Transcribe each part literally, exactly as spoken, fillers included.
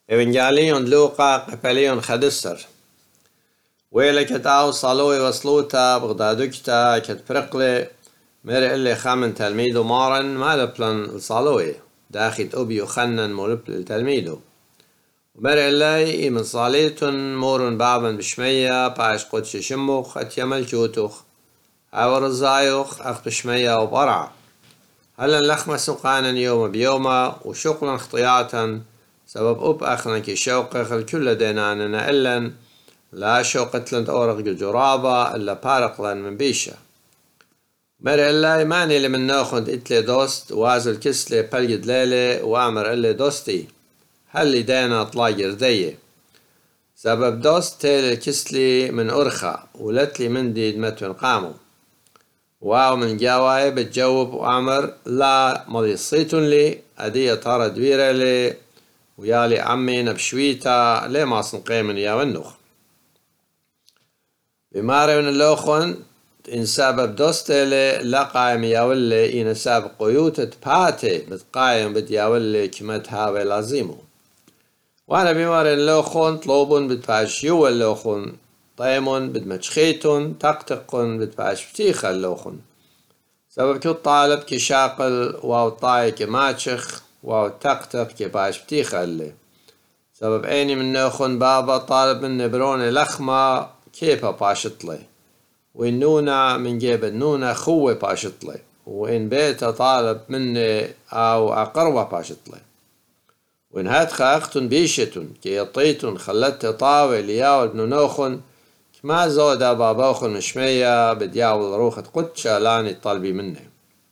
إفنجاليون لوقا قبليون خدسر ويلا كتاو صالوي وصلوتا بغدادوكتا كتبرقلي مر اللي خامن تلميذو مارن ما لبلن صالوي داخت أبي وخنن مولبل تلميذو ومر اللي من صاليتن مورن بابا بشمية باش قدش شموخ اتيمل جوتوخ عور الزايوخ أخ بشمية وبرع هلا لخمة سقانا يوم بيوما وشغلا اخطياتا سبب أب أخنا كي شوقخ الكل ديناننا إلن لا شوقتلن أورغ جرابة إلا بارقلن من بيشة مر إلا ماني اللي من ناخد إتلي دوست وازل كسلي بلجد ليلي وامر إلي دوستي هل دينا طلا جردية سبب دوست تيلي كسلي من أرخى ولتلي من ديد متون قامو واو من جواي بتجاوب وامر لا مضيصيتن لي أدية طارة دويرة لي ويالي عمي نبشويتا ليه ما صنقيمن يا ونوخ بماري من اللوخن إن سبب دوستيلي لا قايم ياولي إن سبب قيوتة باتي بتقايم بتياولي كمت هاوي لازيمو وانا بماري اللوخن طلوبن بتفاشيو اللوخن طيمون بتمشخيتون تقتقن بتفاش بتيخ اللوخن سبب كو طالب كشاقل واو طاي كماتشخ واو تقتق كباش بتيخ اللي سبب أيني من نوخن بابا طالب من نبروني لخمة كيفا باشطلي وإن نونا من جيب النونا خوي باشطلي وإن بيتا طالب مني أو أقروة باشطلي وإن هاتخا أختن بيشتن كي يطيتن خلت طاوي لياول بن نوخن كما زودا باباخن مشمية بدياول روخة قدشة لاني طالبي مني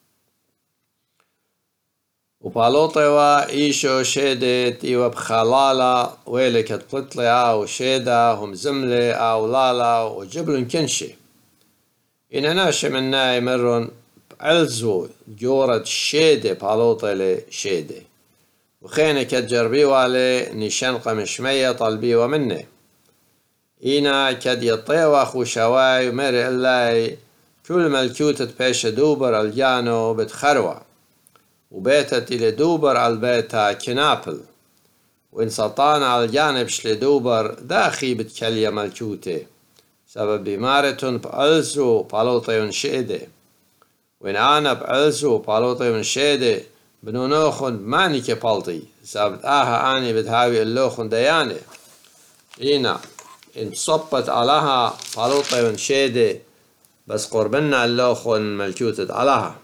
وبالوطيوا إيشو شيدت إيوا بخلالا ويلي كتبطلي أو شيدا هم زملي أو لالا وجبلن كنشي إن ناشي من ناي مرون بعلزو جورة شيدة بالوطي شيدة وخينة كتجربيوا علي نشنقة مشمية طلبيوا مني إينا كد يطيوا خو شواي ومري الله كل ملكوتة بيش دوبر الجانو بتخروى وبيتت إلى دوبر على البيتا كنابل وإن سلطان على الجانب شلي دوبر داخي بتكليا ملكوتي سبب بمارتون بألزو بالوطيون شيدة وإن أنا بألزو بالوطيون شيدة بنونوخن ماني كبالطي سبب آها آني بتهاوي اللوخن دياني إينا إن صبت علىها بالوطيون شيدة بس قربنا اللوخن ملكوتة علىها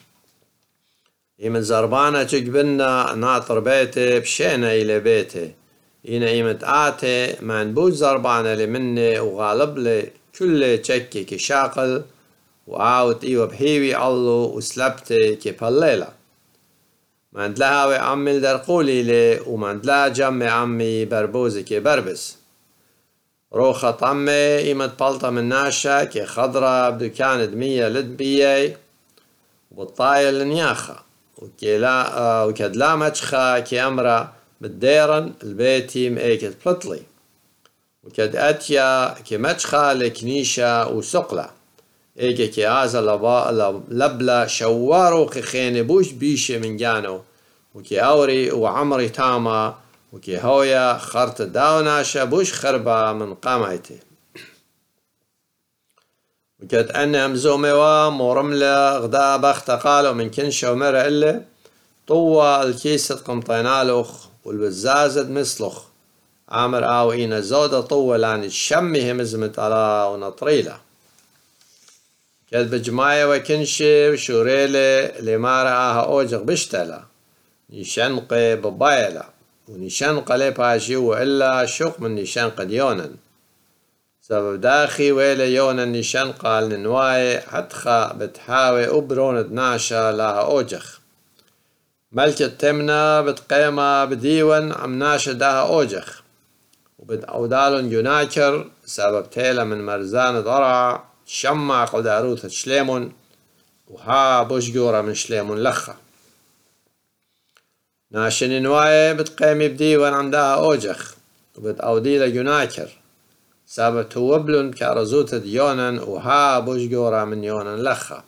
إيمن زربانة تجبنا ناطر بيتي بشينا إلى بيتي إينا إيمت آتي منبوج زربانة لمني وغالب لي كل تشكي كشاقل وعاوت إيوه بحيوي الله وسلبتي كبالليلة مند لهاوي عمي الدرقولي لي ومند لا جمي عمي بربوزي كبربس روخة طمي إيمت بلطة من ناشا كخضرة بدكان دمية لدبيي وبالطاية لنياخة وكلا وكدلا متشخا كامرا بالديرن البيتي مأيكت بلطلي وكد أتيا كمتشخا لكنيشة وسقلة إيكي كيازا لبا لبلا شوارو كخيني بوش بيشي من جانو وكي أوري وعمري تاما وكي هويا خرط داوناشا بوش خربا من قاميتي وكد أن همزوميوا مورملة غدا بخت قالوا من كنشة ومرة إلا طوى الكيسة قمطينالوخ والبزازد مثلخ عامر آو إينا زودة طوى لان تشمي همزمت على ونطريلة كد بجماية وكنشة وشوريلة لمارة آها أوجغ بشتلا نشنقي ببايلة ونشنق لي باشي وإلا شوق من نشنق ديونا سبب داخي ويلا يونا نشنقة لنواي حتخا بتحاوي أبرون دناشا لها أوجخ ملكة تمنا بتقيمة بديون عم ناشا داها أوجخ وبتعودالن يناكر سبب تيلا من مرزان ضرع شمع قداروثة شليمون وها بوشجورة من شليمون لخة ناشن نواي بتقيمي بديون عم داها أوجخ وبتعوديلا يناكر سبب توبلن كارزوت ديونا وها بوشجورة من يونا لخة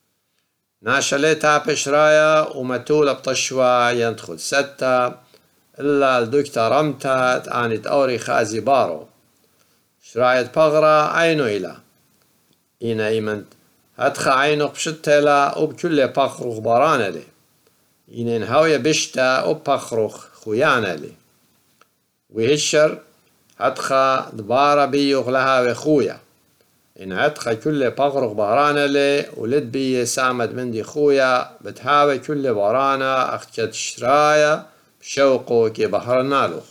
ناشلتها بشرايا ومتولة بطشوا يندخل ستة إلا الدكتور رمتات آني تأوري خازي بارو شراية بغرة عينو إلا إينا إيمنت هتخ عينو بشتلا وبكل بخروخ بارانا لي إينا نهاوية بشتا وبخروخ خويانا لي وهشر هتخ دبارة بيوغ لها وخويا إن هتخ كل بخروخ بارانا لي ولد بي سامد مندي خويا بتهاوي كل بارانا أختشت شراية بشوقو كي بحرنا له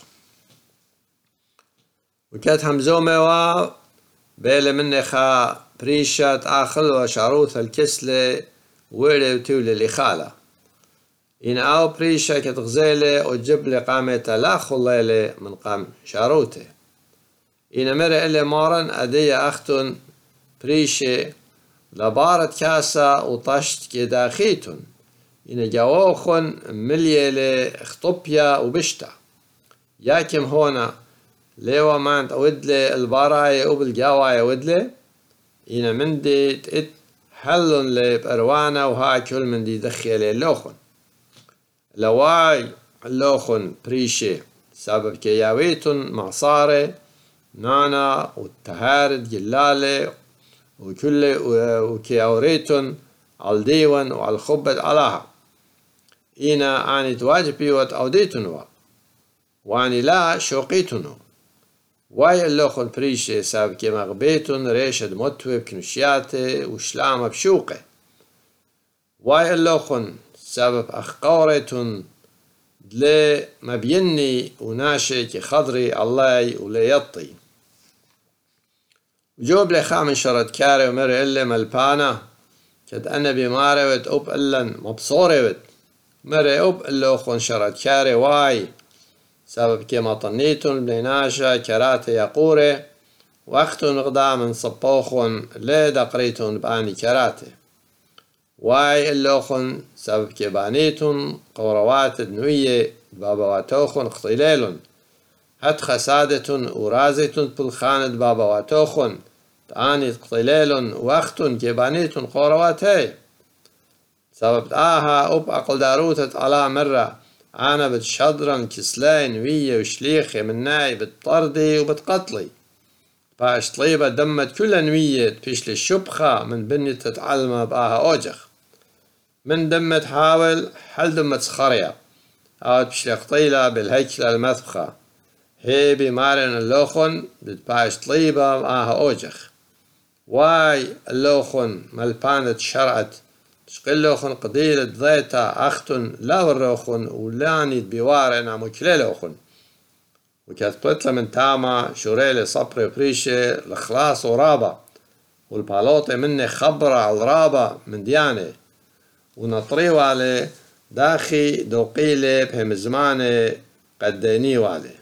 وكات همزومة و بيلي مني خا بريشات آخل وشاروث الكسلة ويلي وتولي لي خالة إن أو بريشة كتغزيلي وتجيب لي قامة لا خليلي من قام شاروته إن مرة إلي مارن أدية أختن بريشة لبارت كاسة وطشت كداخيتن إن جواخن مليلي اخطبيا وبشتا ياكم هونا ليوا مانت ودلي الباراي وبالجواي ودلي إنا مندي تقت حلن لي بأروانا وهاكل مندي دخيلي اللوخن لواي اللوخن بريشي سبب كياويتن معصاري نانا والتهارد جلالي وكل وكياوريتن على ديوان وعلى الخبت علاها إنا آني تواجبي وتأوديتنوا واني لا شوقيتنو واي اللوخن بريشي ساب كي مغبيتن ريشد متوي بكنشياتي وشلامة بشوقي واي اللوخن سبب أخقوريتن دلي مبيني وناشي كي خضري الله وليطي وجوب لي خامن شرد كاري ومري إلي ملبانا كد أنا بماري ود أوب إلن مبصوري ود مري أوب اللوخن شرد كاري واي سبب كما طنيتن بناشا كراتي يقوري وقتن غدام صبوخن لي دقريتن باني كراتي واي اللوخن سبب كبانيتن قوروات دنوية بابواتوخن اختليلن هت خسادتن ورازتن بالخاند بابواتوخن تاني اختليلن وقتن كبانيتن قورواتي سبب آها أب أقل داروتت على مرة أنا بتشدرن كسلين ويا وشليخي من ناي بتطردي وبتقتلي باش طليبة دمت كل نوية بيش الشبخة من بني تتعلم بآها أوجخ من دمة تحاول حل دمة سخرية أو بشلي قطيلة بالهيكلة المثبخة هي بمارن اللوخن بتباش طليبة بآها أوجخ واي اللوخن ملبانة شرعت شقلوخن قديرة ضيتا أختن لا وروخن ولاني بوارن عمو كليلوخن وكانت بطلة من تاما شوريلي صبري بريشي لخلاص ورابا والبالوطي مني خبرة على الرابا من دياني ونطري والي داخي دوقيلي بهم زماني قديني والي